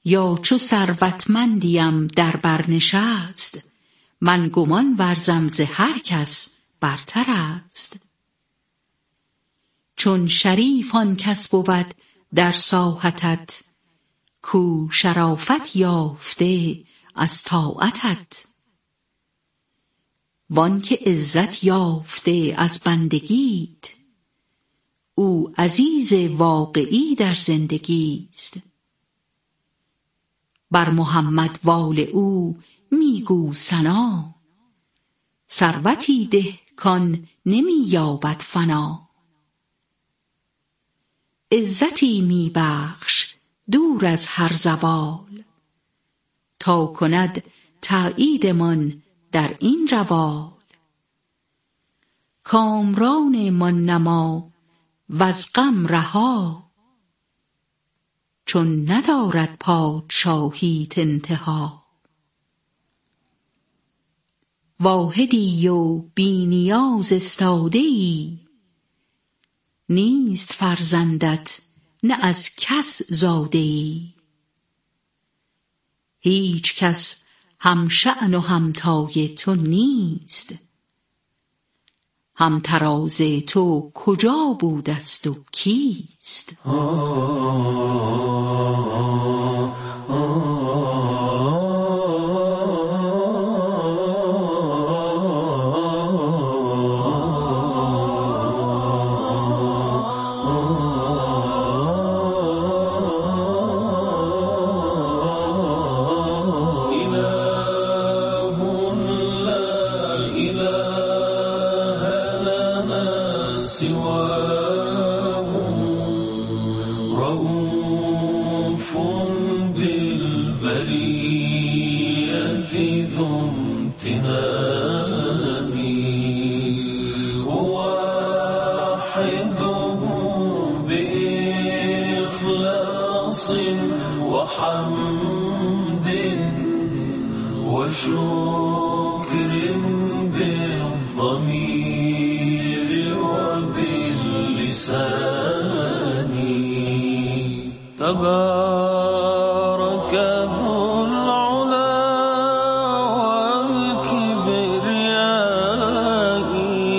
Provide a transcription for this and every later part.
یا چو ثروتمندیم در بر نشست، من گمان ورزم ز هر کس برتر است. چون شریف آن کس بود در ساحتت، کو شرافت یافته از طاعتت. وان که عزت یافته از بندگیت، او عزیز واقعی در زندگیست. بر محمد وآل او می گو ثنا، ثروتی ده کان نمی یابد فنا. عزتی می بخش دور از هر زوال، تا کند تأییدمان در این روال. کامران مان نما وز غم رها، چون ندارد پادشاهیت انتها. واحدی و بی نیاز استاده ای، نیست فرزندت نه از کس زاده ای. هیچ کس هم شأن و همتای تو نیست، هم طراز تو کجا بودست و کیست. رؤوف بالبرية ذو امتنان، أوحده بإخلاص وحمد وشكر بالضمير وباللسان. تبارك ذو العلا والكبرياء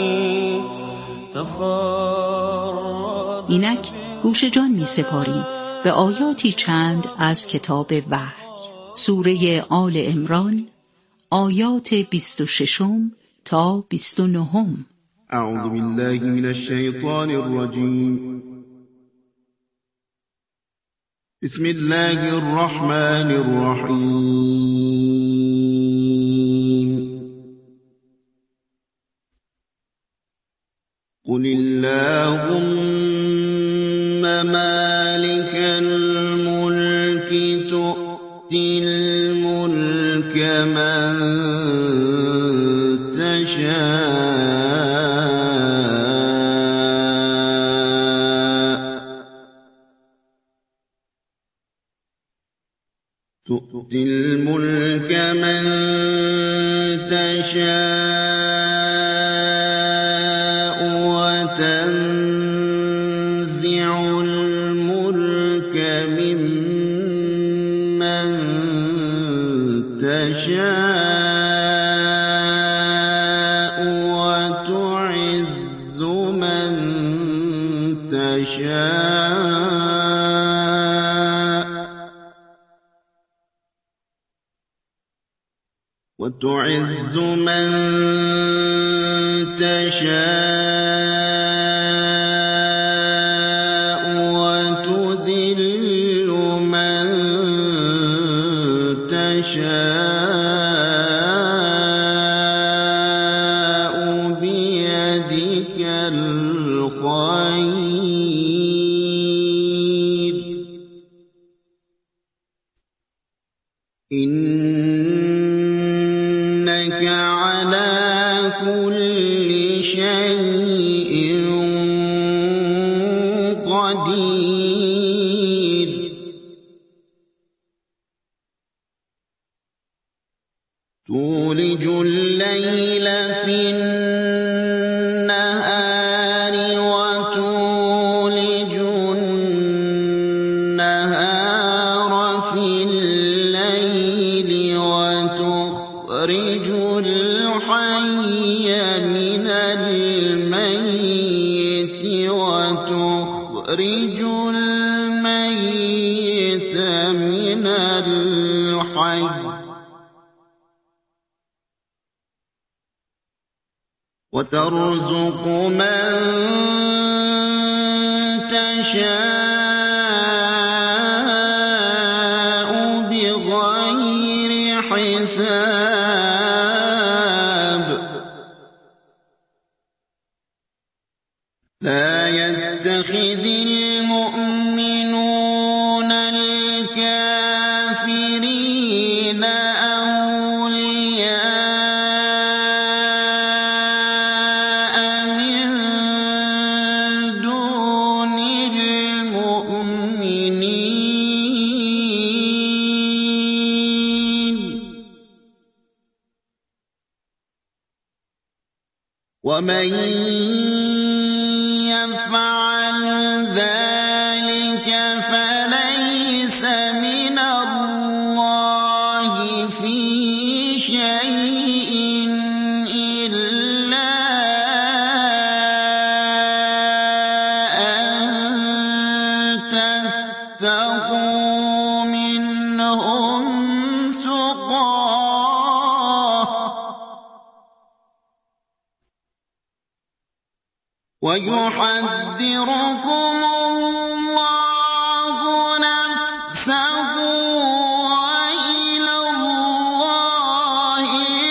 تفرد. اینک گوش جان می سپاریم به آیاتی چند از کتاب وحی. سوره آل عمران، آیات 26 تا 29. اعوذ بالله من الشیطان الرجیم. بسم الله الرحمن الرحیم. قل اللهم مالك الملك تؤتي الملك من تشاء، تؤتي الملك من تشاء وتنزع الملك ممن تشاء وتعز من تشاء وتعز من تشاء وتذل من تشاء بيدك الخير، إنك على كل شيء قدير. تولج الليل في النهار وتولج النهار في الليل وتخرج الحي من الميت وتخرج الميت من الحي وترزق من تشاء بغير حساب لا يتخذ المؤمنون الكافرين أولياء من دون المؤمنين ومن يفعل ذلك فليس من الله في شيء إلا أن تتقوا منهم تقاه ويحذركم الله نفسه وإلى الله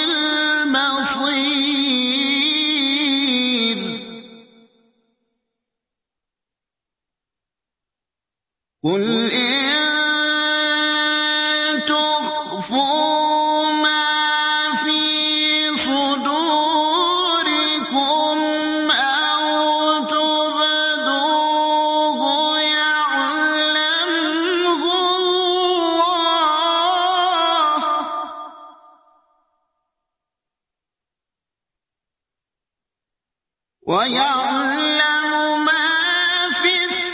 المصير قل إن تخفوا ما في صدوركم أو تبدوه يعلمه الله ويعلم ما في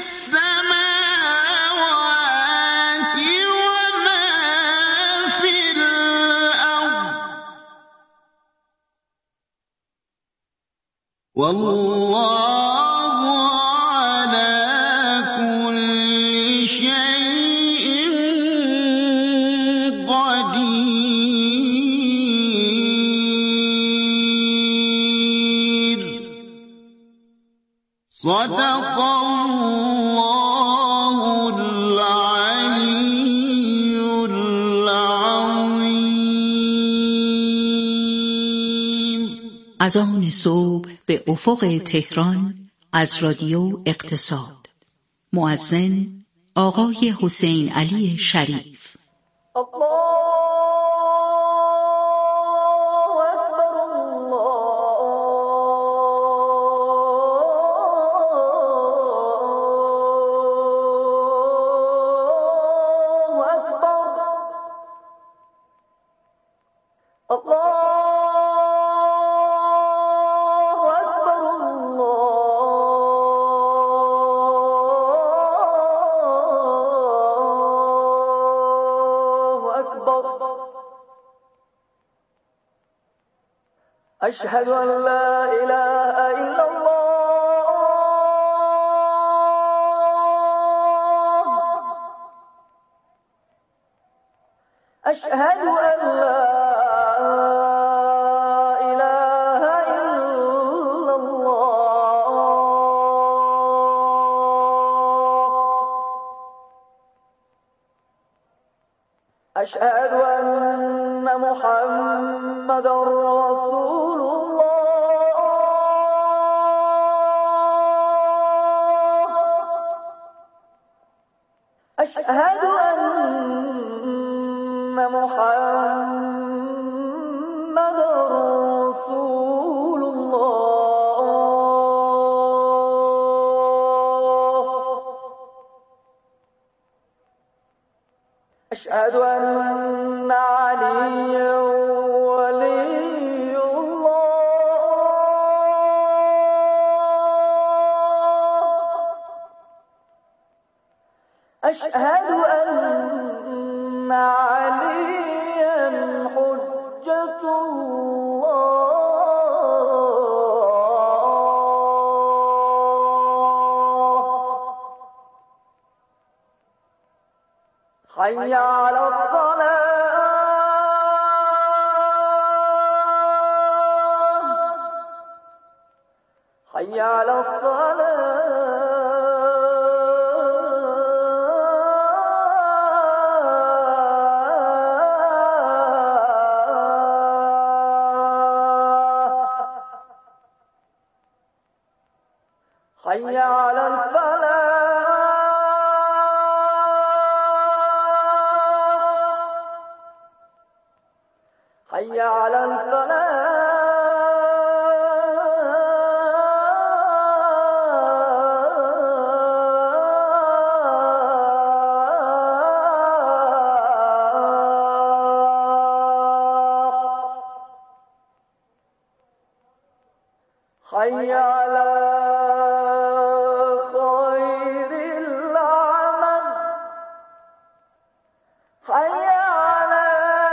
السماوات وما في الأرض والله على كل شيء قدير صدق الله العلي العظيم. از آن صبح به افق تهران از رادیو اقتصاد. مؤذن آقای حسین علی شریف. أشهد أن لا إله إلا الله أشهد أن لا إله إلا الله أشهد أن محمد رسول أشهد أن محمد رسول الله أشهد أن عليا ولي الله أشهد أن عليا حجة الله حي على الصلاة حي على الصلاة حي على الفلاح حي على الفلاح حي على خير العمل حي على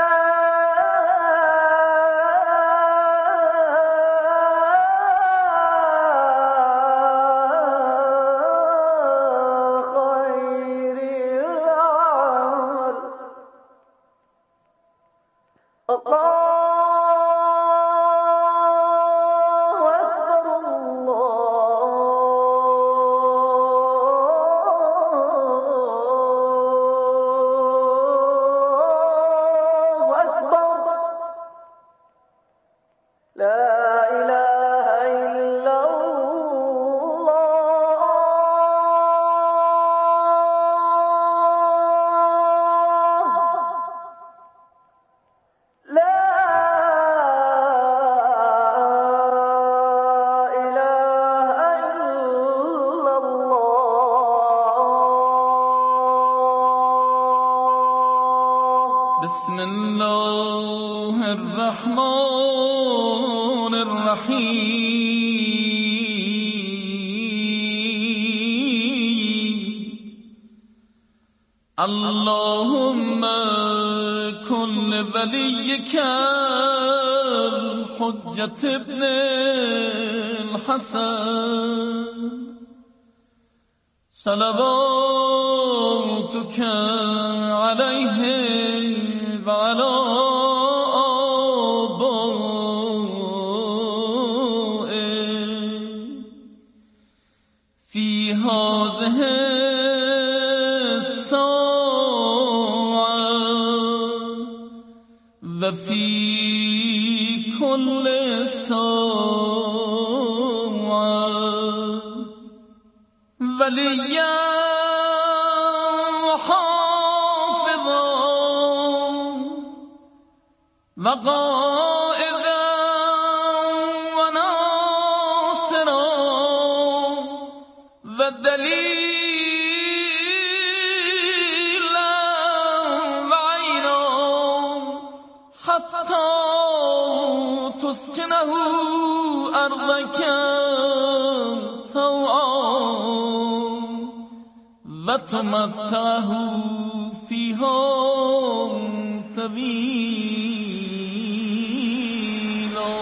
خير العمل الله بسم الله الرحمن الرحيم اللهم كن لوليك الحجة ابن الحسن صلواتك عليه وعلى آبائه في هذه الساعة وفي كل ساعة وليا وقائدا وناصرا ودليلا وعينا حتى تسكنه أرضك طوعا وتمتعه فيها طويلا.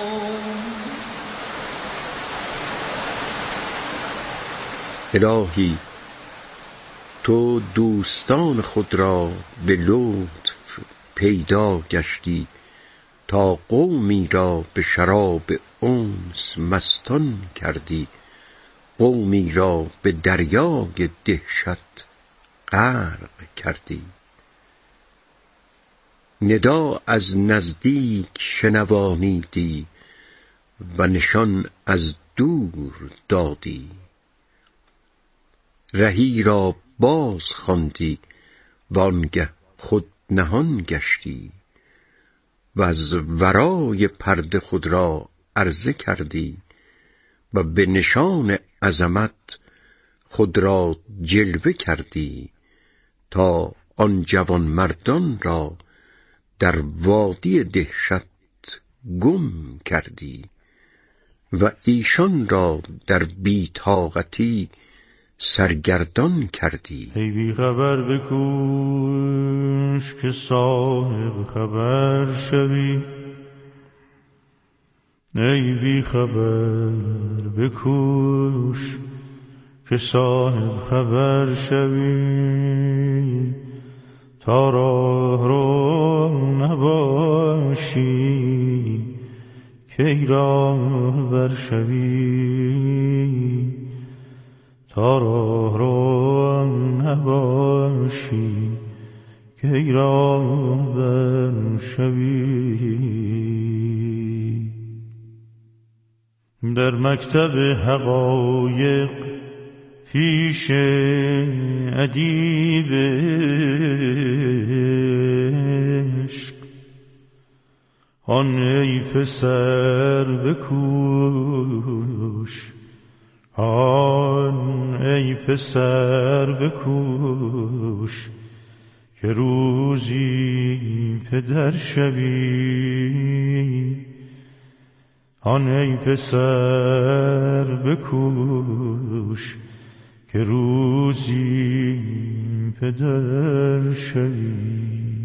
الهی تو دوستان خود را به لطف پیدا گشتی تا قومی را به شراب انس مستان کردی، قومی را به دریای دهشت غرق کردی. ندا از نزدیک شنوانیدی و نشان از دور دادی، رهی را باز خواندی وانگه خود نهان گشتی و از ورای پرده خود را عرضه کردی و به نشان عظمت خود را جلوه کردی تا آن جوان مردان را در وادی دهشت گم کردی و ایشان را در بکوش که صاحب خبر شوی، ای بی خبر بکوش که صاحب خبر شوی. تا راه رو نباشی که ای راه بر شوی، تا راه رو نباشی که ای راه بر شوی. در مکتب حقایق پیش ادیب عشق، آن ای پسر بکوش، آن ای پسر بکوش که روزی پدر شوی. آن ای پسر بکوش که روزی پدر شوی.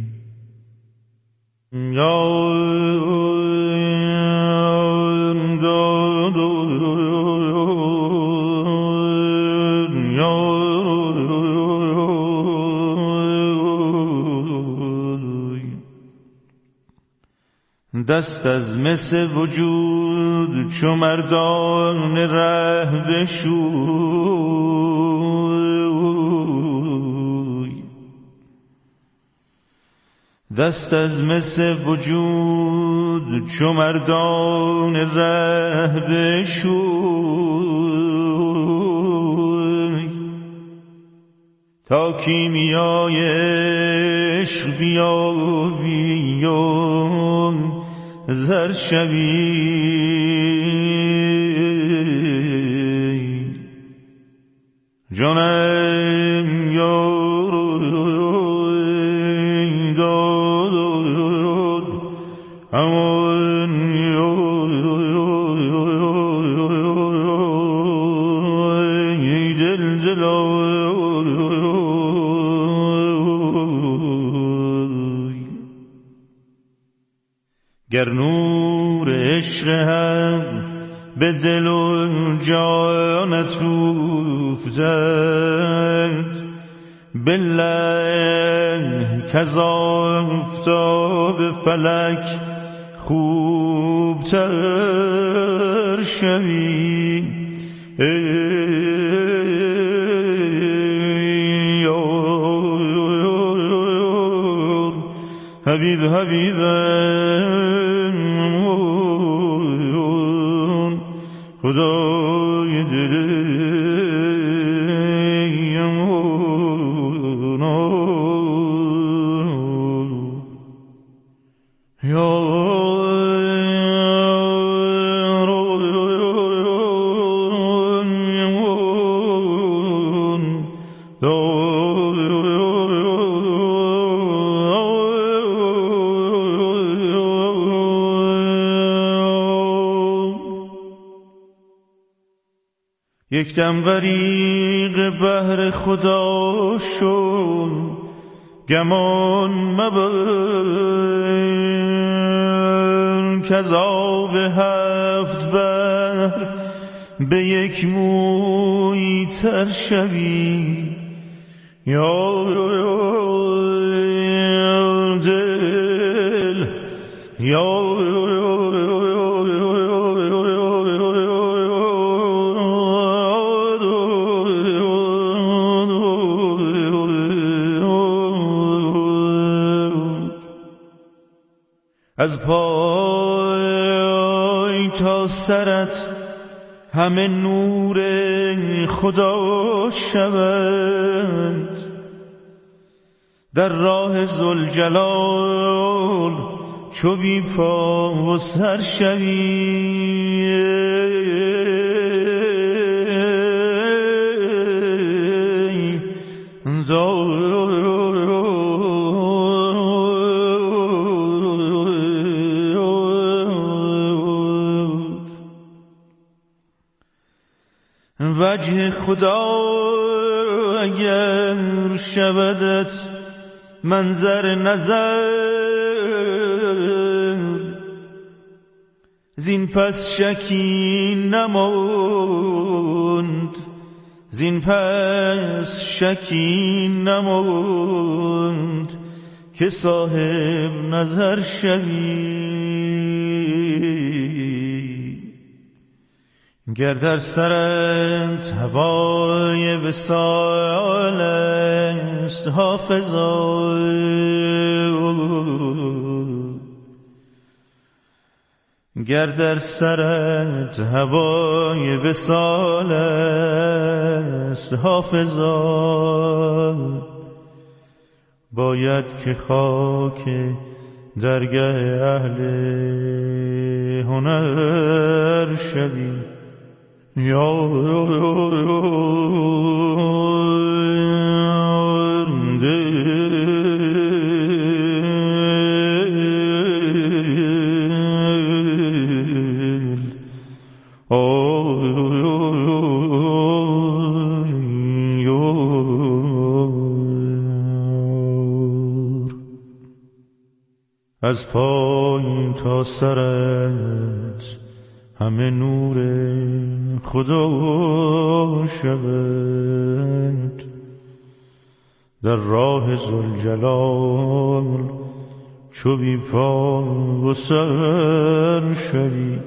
دست از مس وجود چو مردان ره بشوی، دست از مس وجود چو مردان ره بشوی، تا کیمیای عشق بیابی و زر شوی. جانم یاری داد امان یاری دل دلای. گر نور عشق هم به دل و جانت افتد، بالله کز آفتاب فلک خوبتر شوی. ای یار حبیب حبیبم خدای دلیم یک دم غریق بحر خدا شو، گمان مبر کز آب هفت بحر به یک موی تر شوی. یا دل یا از پای تا سرت همه نور خدا شود، در راه ذوالجلال چو بی پا و سر شوی. وجه خدا اگر شودت منظر نظر زین پس شکی نماند، زین پس شکی نماند که صاحب نظر شوی. گر در سرت هوای وصال است حافظا، گر در سرت هوای وصال است حافظا، باید که خاک درگاه اهل هنر شوی. یا از پای تا سرت همه نور خدا شود، در راه ذوالجلال چو بی پا و سر شوی.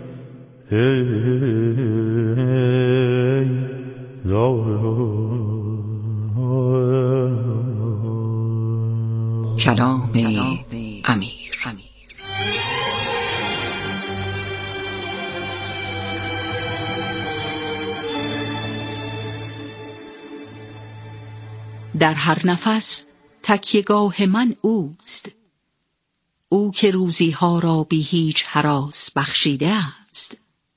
کلام امیر. در هر نفس تکیه‌گاه من اوست، او که روزی‌ها را بی هیچ هراس بخشیده است.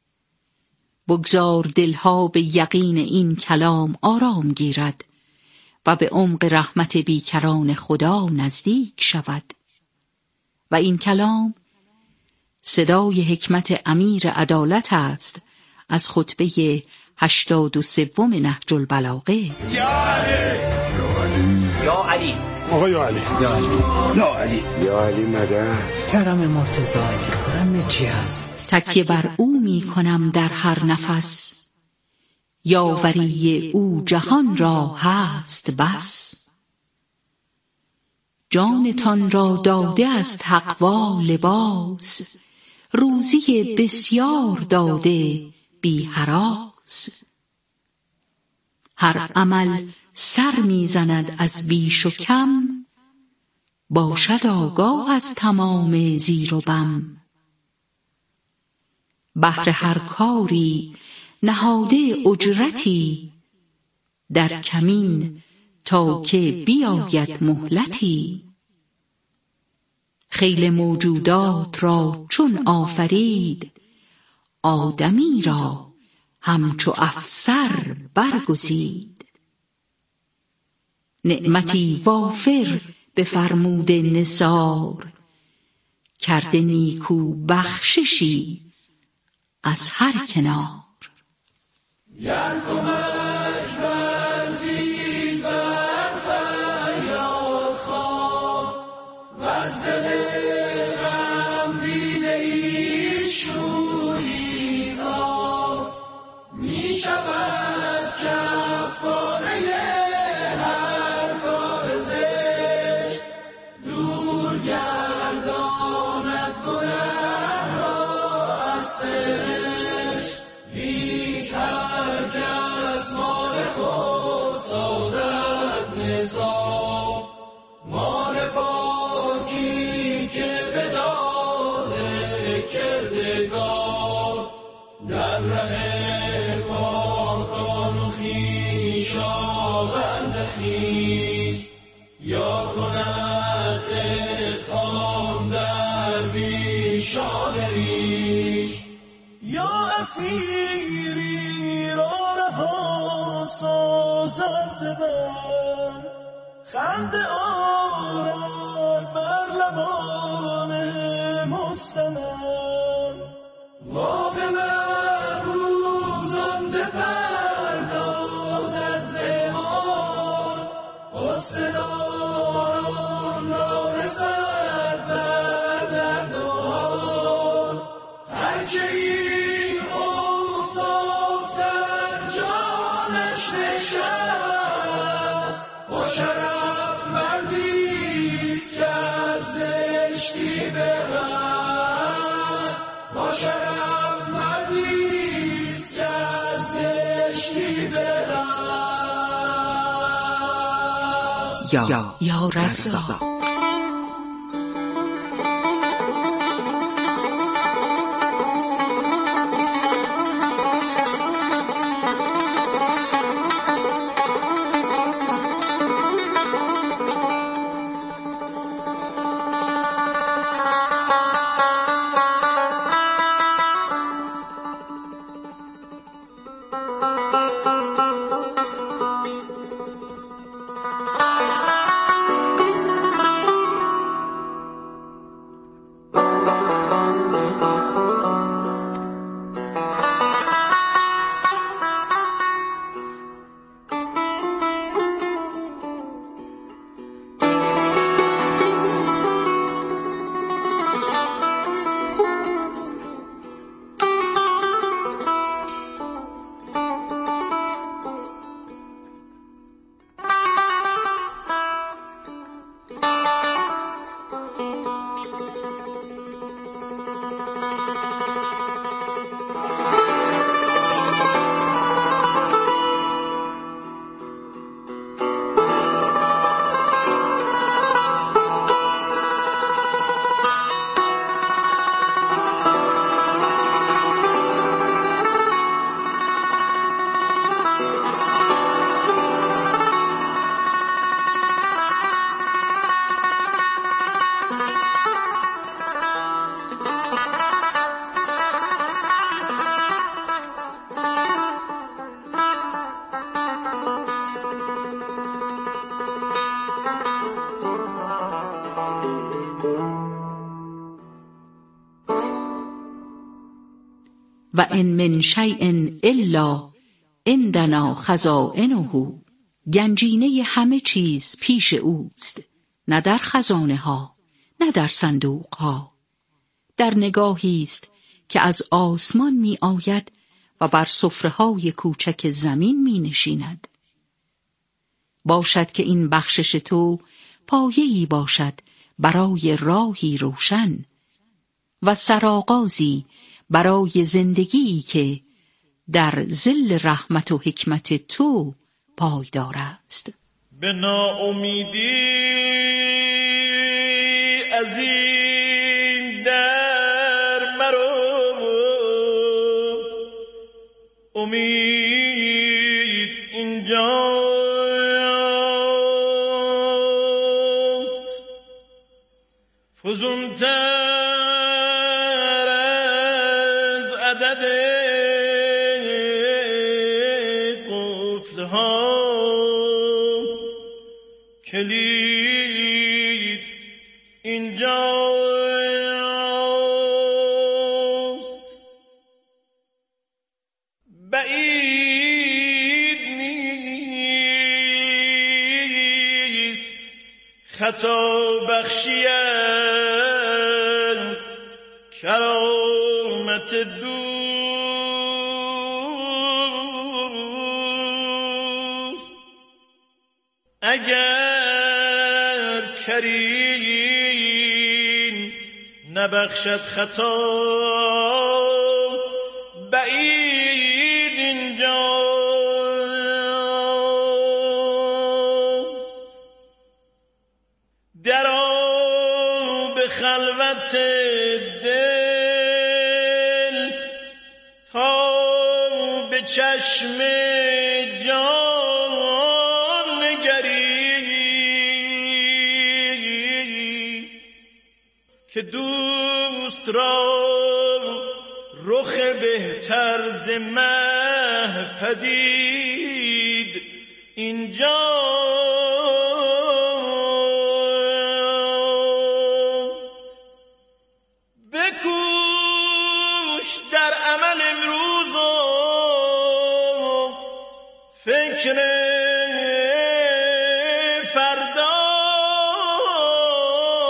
بگذار دلها به یقین این کلام آرام گیرد و به عمق رحمت بیکران خدا نزدیک شود. و این کلام صدای حکمت امیر عدالت است از خطبه 83 نهج البلاغه. یا علی، یا علی، آقا یا علی، یا علی، یا علی، یا علی مدد. کرم مرتضی همه چی هست. تکیه بر او می کنم در هر نفس، یاوری او جهان را هست بس. جانتان را داده از تقوا لباس، روزی بسیار داده بی هراس. هر عمل سر میزند از بیش و کم، باشد آگاه از تمام زیر و بم. بهر هر کاری نهاده اجرتی، در کمین تا که بیاید مهلتی. خیل موجودات را چون آفرید، آدمی را همچو افسر برگزید. نعمتی وافر بفرمود نثار، کرده نیکو بخششی از هر کنار. گر کمک ورزید بر فریاد خواه، وز دل غم دیده ای شوریدا، می شود کفاره هر کار زشت، دور گرداند گنه را از سرشت. لیک هر کس مال خود سازد نثار، مال پاکی که به داد کردگار. در ره پاکان و خویشاوند خویش، یا کند اقام در بیشان ریش. یا اسیری را رها سازد زبان، خنده آرد بر لبان مستمن. وا به مفروزان بپردازد زمان، حسن داران را یا رزاق. و ان من شیء الا عندنا خزائنه، گنجینه همه چیز پیش اوست، نه در خزانه ها نه در صندوق ها، در نگاهی است که از آسمان می آید و بر سفره‌های کوچک زمین می نشیند. باشد که این بخشش تو پایه‌ای باشد برای راهی روشن و سرآغازی برای زندگیی که در ظل رحمت و حکمت تو پایدار است. به ناامیدی از این در مرو، امید اینجاست، فزونتر از عدد قفلها، کلید اینجاست. بعید نیست خطا بخشی از کرامت دوست. اگر کریم نبخشد خطا، بعید اینجاست. درآ به خلوت دل تا به چشم جان نگری، که دوست را رخ بهتر ز مه پدید اینجاست. بکوش در عمل امروز و فکر